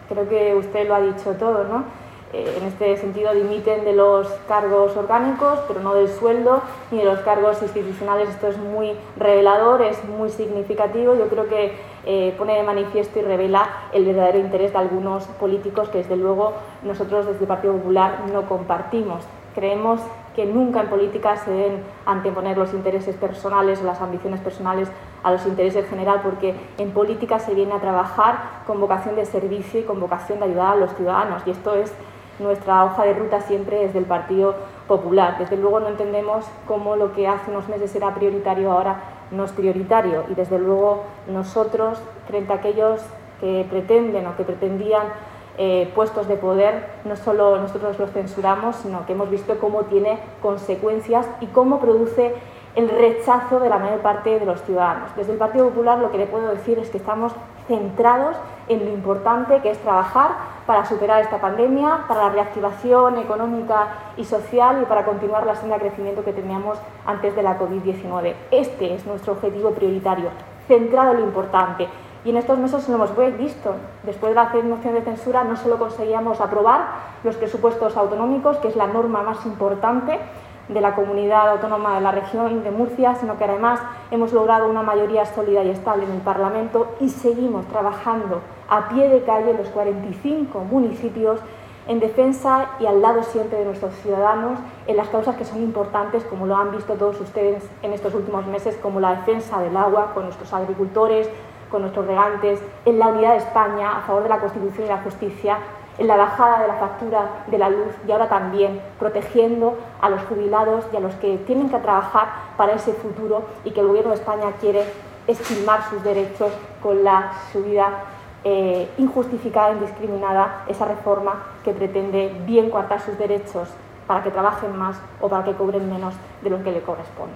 Creo que usted lo ha dicho todo, ¿no? En este sentido dimiten de los cargos orgánicos, pero no del sueldo ni de los cargos institucionales. Esto es muy revelador, es muy significativo. Yo creo que pone de manifiesto y revela el verdadero interés de algunos políticos que, desde luego, nosotros desde el Partido Popular no compartimos. Creemos que nunca en política se deben anteponer los intereses personales o las ambiciones personales a los intereses general, porque en política se viene a trabajar con vocación de servicio y con vocación de ayudar a los ciudadanos, y esto es nuestra hoja de ruta siempre desde el Partido Popular. Desde luego no entendemos cómo lo que hace unos meses era prioritario ahora no es prioritario, y desde luego nosotros, frente a aquellos que pretenden o que pretendían puestos de poder, no solo nosotros los censuramos, sino que hemos visto cómo tiene consecuencias y cómo produce el rechazo de la mayor parte de los ciudadanos. Desde el Partido Popular lo que le puedo decir es que estamos centrados en lo importante que es trabajar para superar esta pandemia, para la reactivación económica y social y para continuar la senda de crecimiento que teníamos antes de la COVID-19. Este es nuestro objetivo prioritario, centrado en lo importante. Y en estos meses lo hemos visto. Después de la moción de censura no solo conseguíamos aprobar los presupuestos autonómicos, que es la norma más importante de la comunidad autónoma de la región de Murcia, sino que además hemos logrado una mayoría sólida y estable en el Parlamento y seguimos trabajando a pie de calle en los 45 municipios en defensa y al lado siempre de nuestros ciudadanos en las causas que son importantes, como lo han visto todos ustedes en estos últimos meses, como la defensa del agua con nuestros agricultores, con nuestros regantes, en la unidad de España a favor de la Constitución y la justicia, en la bajada de la factura de la luz y ahora también protegiendo a los jubilados y a los que tienen que trabajar para ese futuro y que el Gobierno de España quiere esquilmar sus derechos con la subida injustificada e indiscriminada, esa reforma que pretende bien coartar sus derechos para que trabajen más o para que cobren menos de lo que le corresponde.